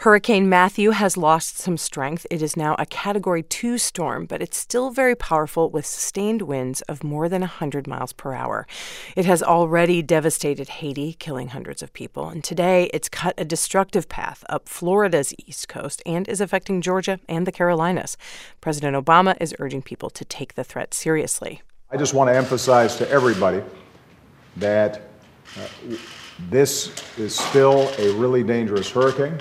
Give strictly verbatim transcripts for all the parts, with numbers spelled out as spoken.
Hurricane Matthew has lost some strength. It is now a Category two storm, but it's still very powerful with sustained winds of more than one hundred miles per hour. It has already devastated Haiti, killing hundreds of people. And today, it's cut a destructive path up Florida's east coast and is affecting Georgia and the Carolinas. President Obama is urging people to take the threat seriously. I just want to emphasize to everybody that uh, this is still a really dangerous hurricane,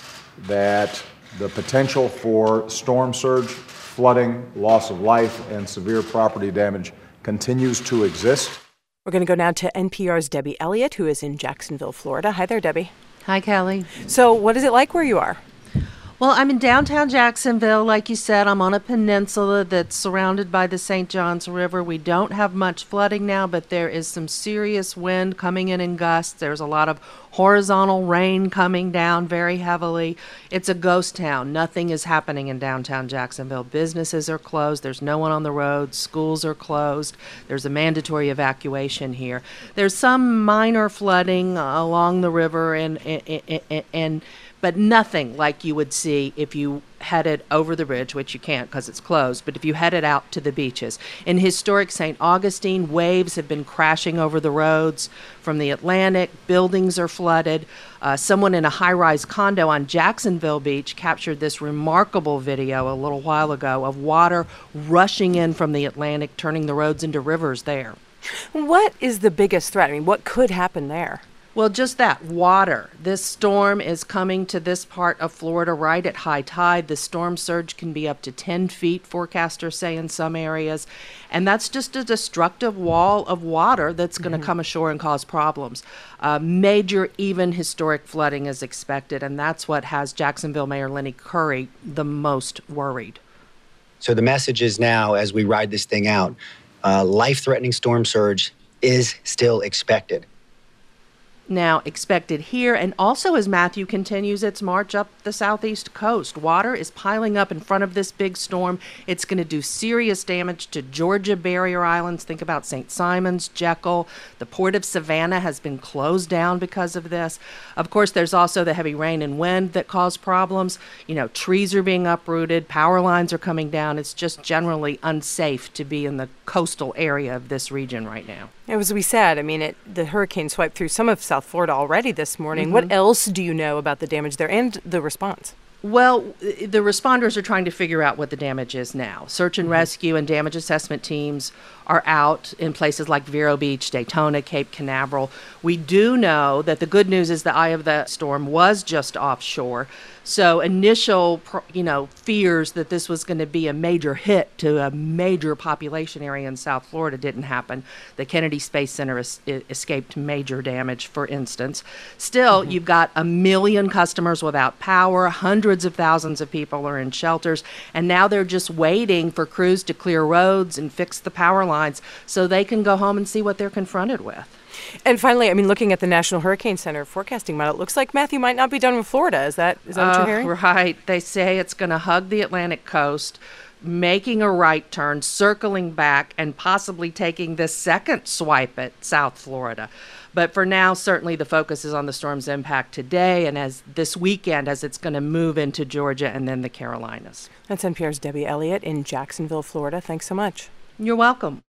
that the potential for storm surge, flooding, loss of life, and severe property damage continues to exist. We're going to go now to N P R's Debbie Elliott, who is in Jacksonville, Florida. Hi there, Debbie. Hi, Kelly. So what is it like where you are? Well, I'm in downtown Jacksonville. Like you said, I'm on a peninsula that's surrounded by the Saint Johns River. We don't have much flooding now, but there is some serious wind coming in in gusts. There's a lot of horizontal rain coming down very heavily. It's a ghost town. Nothing is happening in downtown Jacksonville. Businesses are closed. There's no one on the road. Schools are closed. There's a mandatory evacuation here. There's some minor flooding uh, along the river and and, and, and but nothing like you would see if you headed over the bridge, which you can't because it's closed, but if you headed out to the beaches. In historic Saint Augustine, waves have been crashing over the roads from the Atlantic. Buildings are flooded. Uh, someone in a high-rise condo on Jacksonville Beach captured this remarkable video a little while ago of water rushing in from the Atlantic, turning the roads into rivers there. What is the biggest threat? I mean, what could happen there? Well, just that, water. This storm is coming to this part of Florida right at high tide. The storm surge can be up to ten feet, forecasters say, in some areas. And that's just a destructive wall of water that's going to mm-hmm. come ashore and cause problems. Uh, major, even historic flooding is expected, and that's what has Jacksonville Mayor Lenny Curry the most worried. So the message is now, as we ride this thing out, uh, life-threatening storm surge is still expected. Now expected here, and also as Matthew continues its march up the southeast coast. Water is piling up in front of this big storm. It's going to do serious damage to Georgia barrier islands. Think about Saint Simons, Jekyll. The port of Savannah has been closed down because of this. Of course, there's also the heavy rain and wind that cause problems. You know, trees are being uprooted, power lines are coming down. It's just generally unsafe to be in the coastal area of this region right now. As we said, I mean, it, the hurricane swiped through some of South Florida already this morning. Mm-hmm. What else do you know about the damage there and the response? Well, the responders are trying to figure out what the damage is now. Search and mm-hmm. rescue and damage assessment teams are out in places like Vero Beach, Daytona, Cape Canaveral. We do know that the good news is the eye of the storm was just offshore. So initial, you know, fears that this was going to be a major hit to a major population area in South Florida didn't happen. The Kennedy Space Center es- escaped major damage, for instance. Still, mm-hmm. you've got a million customers without power. Hundreds of thousands of people are in shelters. And now they're just waiting for crews to clear roads and fix the power lines so they can go home and see what they're confronted with. And finally, I mean, looking at the National Hurricane Center forecasting model, it looks like Matthew might not be done with Florida. Is that is that uh, what you're hearing? Right. They say it's going to hug the Atlantic coast, making a right turn, circling back, and possibly taking this second swipe at South Florida. But for now, certainly the focus is on the storm's impact today and as this weekend as it's going to move into Georgia and then the Carolinas. That's N P R's Debbie Elliott in Jacksonville, Florida. Thanks so much. You're welcome.